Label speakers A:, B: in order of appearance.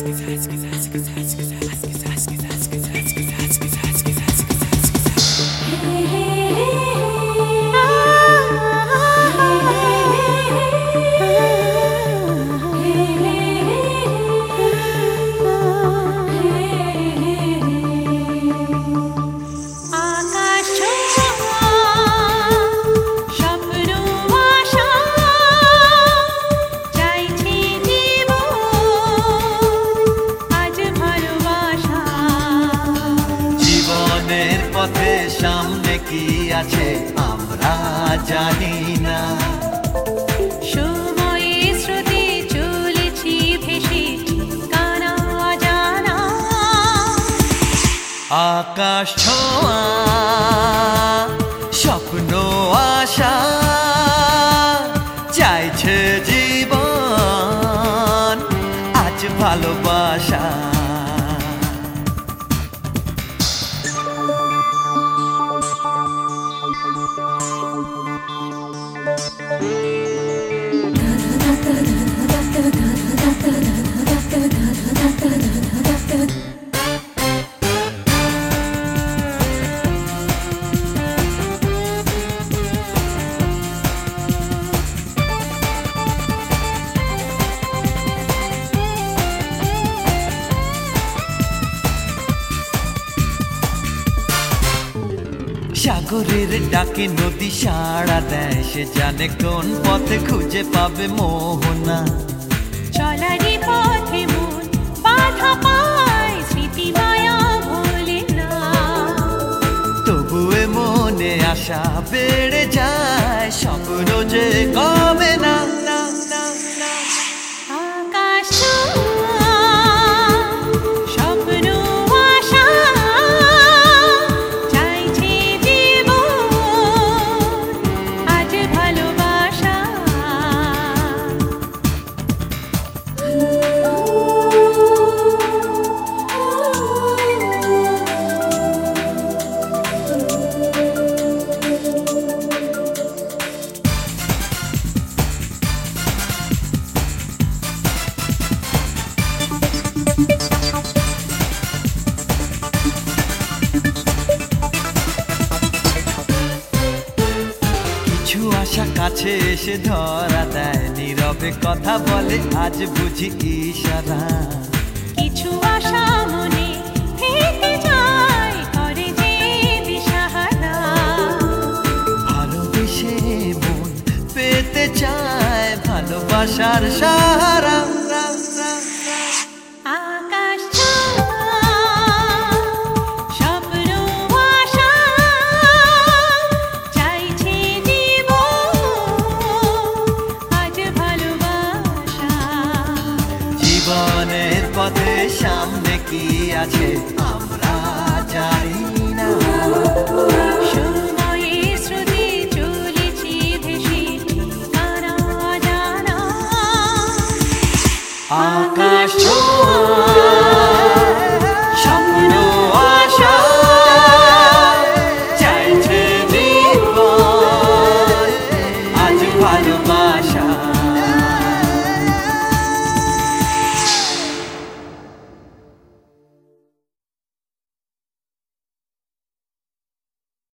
A: পথে সামনে কি আছে আমরা জানি না,
B: সময়ে স্রোতে চলেছি ভেসে ঠিকানা জানা।
A: আকাশ ছোঁয়া স্বপ্ন আশা চাইছে জীবন আজ ভালোবাসা। সাগরের ডাকে নদী সাড়া দেয়, সে জানে কোন পথে খুঁজে পাবে মোহনা।
B: চলারি পথে মন বাধা পায়, স্মৃতি মায়া ভোলে না।
A: তবুয়ে মনে আশা বেড়ে যায়, স্বপ্ন যে কমে না।
B: আকাশ ছোঁয়া স্বপ্ন আশা চাইছে জীবন আজ ভালোবাসা।
A: কিছু আশা কাছে এসে ধরা দেয়, নীরবে কথা বলে আজ বুঝি ইশারা।
B: কিছু আশা মনে থেকে যায়, করে যে দিশাহারা।
A: ভালোবেসে মন পেতে চায় ভালোবাসার সাহারা।
B: আকাশ ছোঁয়া স্বপ্ন আশা চাইছে জীবন আজ ভালোবাসা।
A: জীবনের পথে সামনে কি আছে আমরা জানি না,
B: সময়ে স্রোতে চলেছি ভেসে ঠিকানা জানা।
A: আকাশ ছোঁয়া